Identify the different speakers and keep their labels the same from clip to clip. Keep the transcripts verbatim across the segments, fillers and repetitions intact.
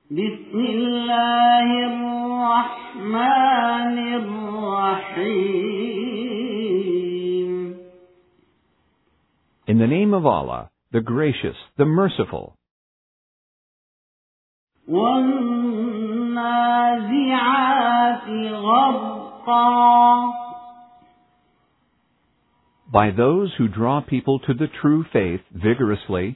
Speaker 1: بسم الله الرحمن الرحيم.
Speaker 2: In the name of Allah, the Gracious, the Merciful.
Speaker 1: وَالنَّازِعَاتِ غَرْقًا.
Speaker 2: By those who draw people to the true faith vigorously,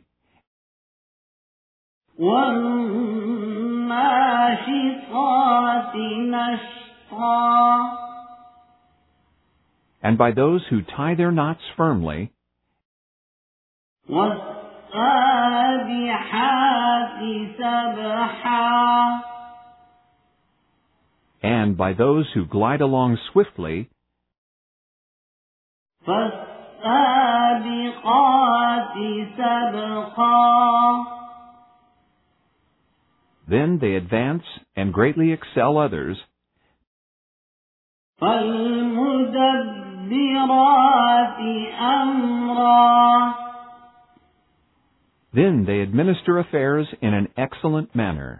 Speaker 1: وَالنَّاشِطَاتِ نَشْطًا.
Speaker 2: and by those who tie their knots firmly,
Speaker 1: وَالسَّابِحَاتِ سَبْحًا.
Speaker 2: and by those who glide along swiftly,
Speaker 1: فَالسَّابِقَاتِ سَبْقًا.
Speaker 2: then they advance and greatly excel others,
Speaker 1: فَالْمُدَبِّرَاتِ أَمْرًا.
Speaker 2: then they administer affairs in an excellent manner.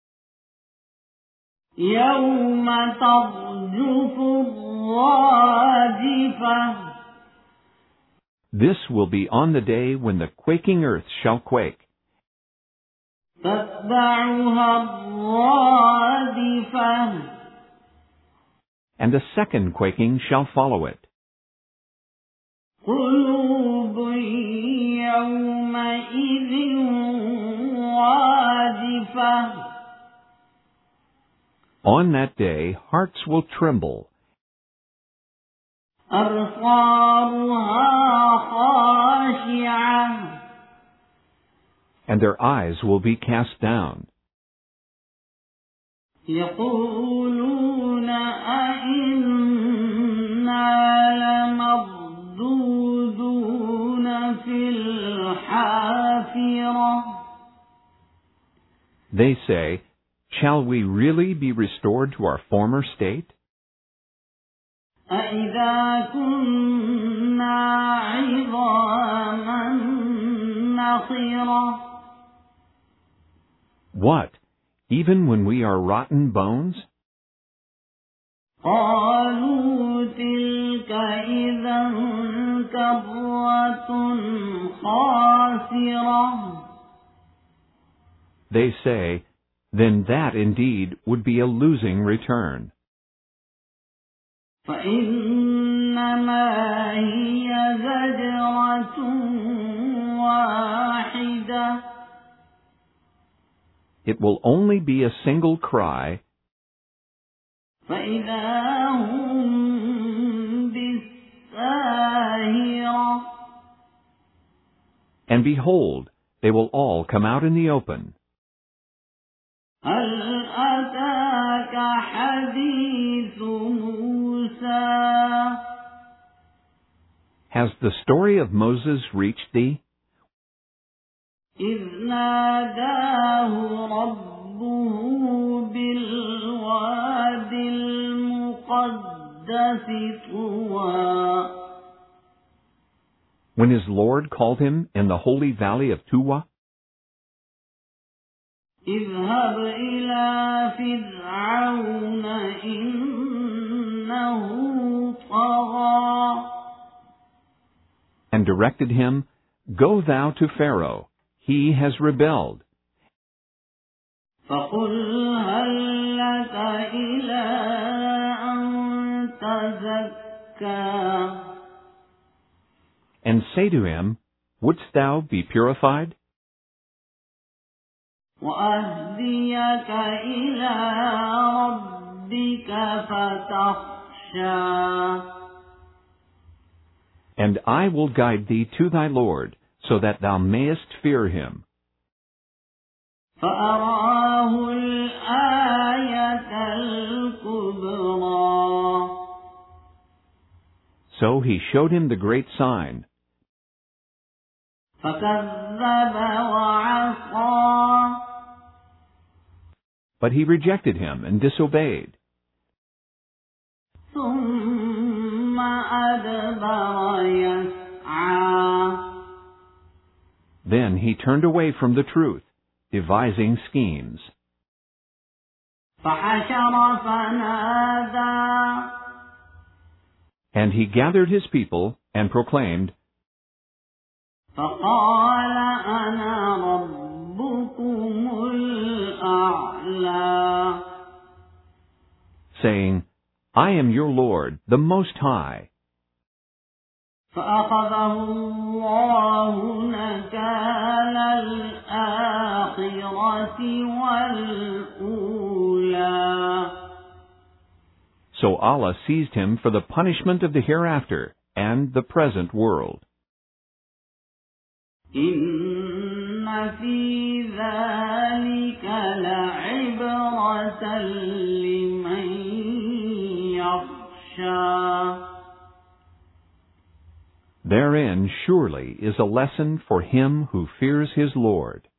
Speaker 1: يَوْمَ تَرْجُفُ الرَّاجِفَةُ.
Speaker 2: This will be on the day when the quaking earth shall quake,
Speaker 1: تَتْبَعُهَا الرَّادِفَةُ.
Speaker 2: and a second quaking shall follow it.
Speaker 1: قُلُوبٌ يَوْمَئِذٍ وَاجِفَةٌ.
Speaker 2: On that day, hearts will tremble,
Speaker 1: أَبْصَارُهَا خَاشِعَةٌ.
Speaker 2: and their eyes will be cast down.
Speaker 1: يَقُولُونَ أَإِنَّا لَمَرْدُودُونَ فِي الْحَافِرَةِ.
Speaker 2: They say, shall we really be restored to our former state?
Speaker 1: أَإِذَا كُنَّا عِظَامًا نَخِرَةً.
Speaker 2: What, even when we are rotten bones?
Speaker 1: قَالُوا تِلْكَ إِذًا كَرَّةٌ خَاسِرَةٌ.
Speaker 2: They say, then that indeed would be a losing return.
Speaker 1: فَإِنَّمَا هِيَ زَجْرَةٌ وَاحِدَةٌ.
Speaker 2: It will only be a single cry,
Speaker 1: فَإِذَا هُمْ بِالسَّاهِرَةِ.
Speaker 2: and behold, they will all come out in the open.
Speaker 1: هَلْ أَتَاكَ حَدِيثُ مُوسَىٰ.
Speaker 2: Has the story of Moses reached thee?
Speaker 1: إِذْ نَادَاهُ رَبُّهُ بِالْوَادِ الْمُقَدَّسِ طُوًى.
Speaker 2: When his Lord called him in the holy valley of Tuwa?
Speaker 1: اذهب إلى فرعون إنه طغى.
Speaker 2: And directed him, go thou to Pharaoh, he has rebelled.
Speaker 1: فقل هل لك إلى أن تزكى.
Speaker 2: And say to him, wouldst thou be purified?
Speaker 1: وأهديك إلى ربك فتخشى.
Speaker 2: And I will guide thee to thy Lord, so that thou mayest fear him.
Speaker 1: فأراه الآية الكبرى.
Speaker 2: So he showed him the great sign.
Speaker 1: فكذب وعصى.
Speaker 2: But he rejected him and disobeyed.
Speaker 1: ثم أدبر يسعى.
Speaker 2: Then he turned away from the truth, devising schemes.
Speaker 1: فحشر فنادى
Speaker 2: And he gathered his people and proclaimed,
Speaker 1: فقال أنا ربكم الأعلى
Speaker 2: saying, I am your Lord, the Most High.
Speaker 1: فأخذه الله نكال الآخرة والأولى
Speaker 2: So Allah seized him for the punishment of the hereafter and the present world.
Speaker 1: إن في ذلك لعبرة لمن يخشى
Speaker 2: Therein surely is a lesson for him who fears his Lord.